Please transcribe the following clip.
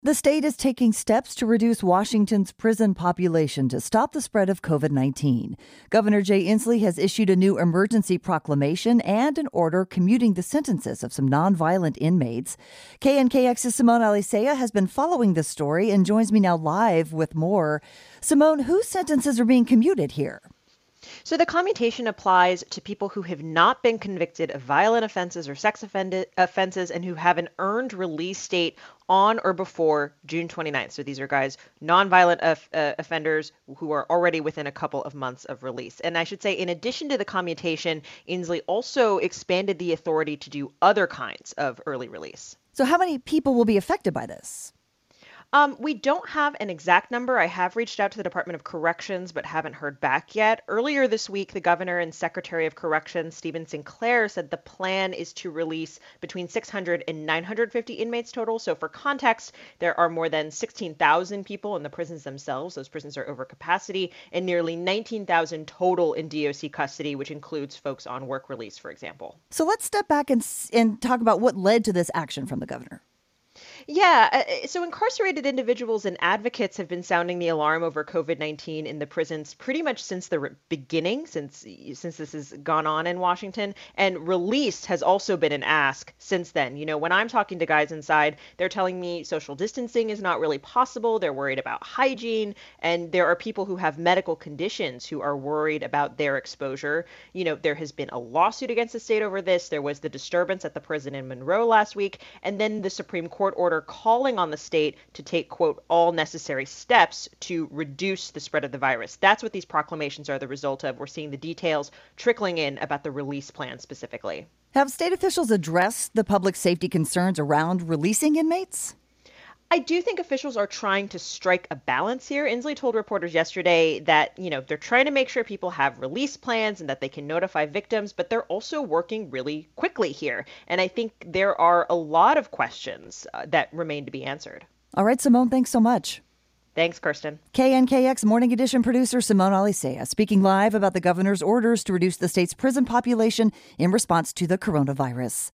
The state is taking steps to reduce Washington's prison population to stop the spread of COVID-19. Governor Jay Inslee has issued a new emergency proclamation and an order commuting the sentences of some nonviolent inmates. KNKX's Simone Alicea has been following this story and joins me now live with more. Simone, whose sentences are being commuted here? So the commutation applies to people who have not been convicted of violent offenses or sex offenses and who have an earned release date on or before June 29th. So these are guys, nonviolent offenders who are already within a couple of months of release. And I should say, in addition to the commutation, Inslee also expanded the authority to do other kinds of early release. So how many people will be affected by this? We don't have an exact number. I have reached out to the Department of Corrections, but haven't heard back yet. Earlier this week, the governor and Secretary of Corrections, Stephen Sinclair, said the plan is to release between 600 and 950 inmates total. So for context, there are more than 16,000 people in the prisons themselves. Those prisons are over capacity, and nearly 19,000 total in DOC custody, which includes folks on work release, for example. So let's step back and talk about what led to this action from the governor. Yeah, so incarcerated individuals and advocates have been sounding the alarm over COVID-19 in the prisons pretty much since the beginning, since this has gone on in Washington. And release has also been an ask since then. You know, when I'm talking to guys inside, they're telling me social distancing is not really possible. They're worried about hygiene. And there are people who have medical conditions who are worried about their exposure. You know, there has been a lawsuit against the state over this. There was the disturbance at the prison in Monroe last week. And then the Supreme Court order calling on the state to take, quote, all necessary steps to reduce the spread of the virus. That's what these proclamations are the result of. We're seeing the details trickling in about the release plan specifically. Have state officials addressed the public safety concerns around releasing inmates? I do think officials are trying to strike a balance here. Inslee told reporters yesterday that, they're trying to make sure people have release plans and that they can notify victims, but they're also working really quickly here. And I think there are a lot of questions that remain to be answered. All right, Simone, thanks so much. Thanks, Kirsten. KNKX Morning Edition producer Simone Alicea speaking live about the governor's orders to reduce the state's prison population in response to the coronavirus.